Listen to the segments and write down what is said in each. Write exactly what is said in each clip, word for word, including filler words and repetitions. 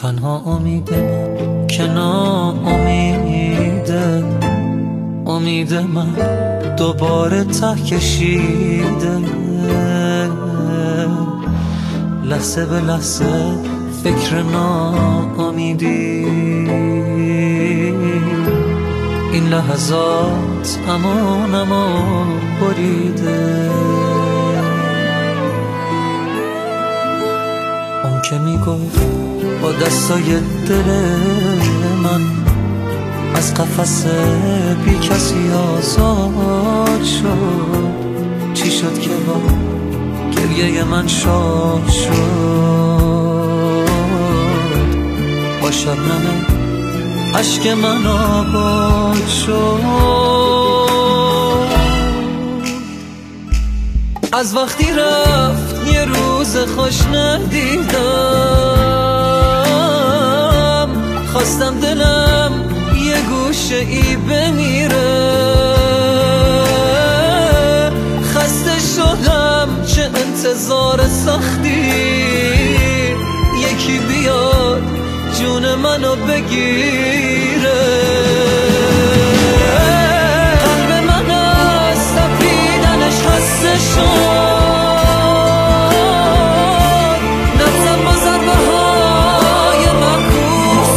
تنها امید من که ناامیده، امید من دوباره ته کشیده. لحظه به لحظه فکر ناامیدی، این لحظات امانمو بریده. اون که میگفت با دستای دل من از قفس بی کسی آزاد شد، چی شد که با گریه من شاد شد؟ با شبنم عشق من آباد شد. از وقتی رفت یه روز خوش ندیدم، خواستم دلم یه گوشه ای بمیره. خسته شدم چه انتظار سختی، یکی بیاد جون منو بگیره. قلب من از تپیدنش خسته شد، نبزم با ضربه های معکوس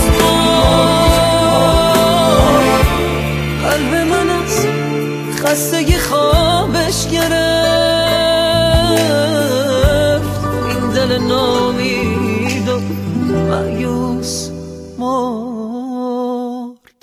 کن. قلب من از خستگی خوابش گرفت، این دل نامید و مایوس مرد.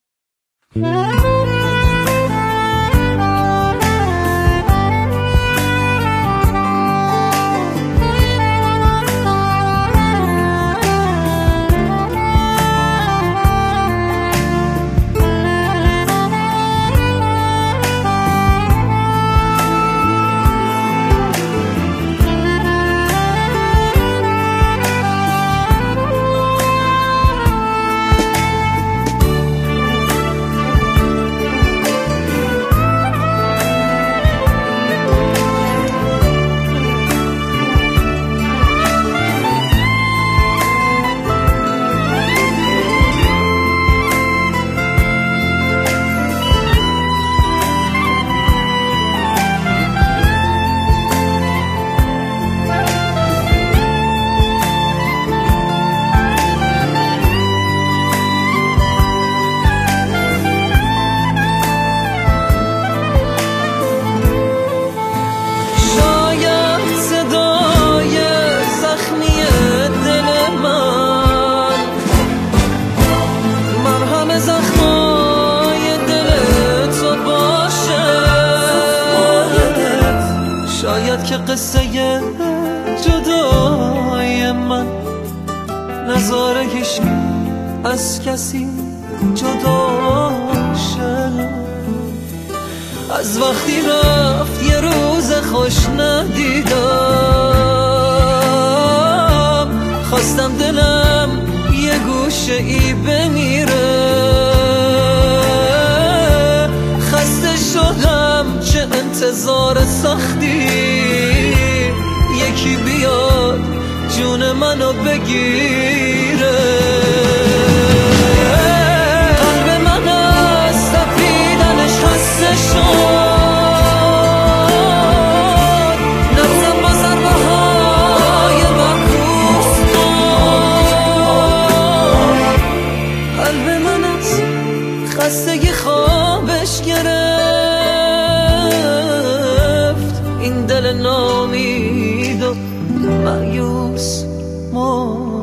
شاید که قصه جدای من نذاره هیچ از کسی جدا شه. از وقتی رفت یه روز خوش ندیدم، خواستم دلم یه گوشه ای بمیره. خسته شدم چه انتظار سختی، یکی بیاد جون منو بگیره. قلب من از تپیدنش خسته شد، نبزم با ضربه های معکوس کن. قلب من از خستگی خوابش گرفت، این دل نامید و مایوس مرد.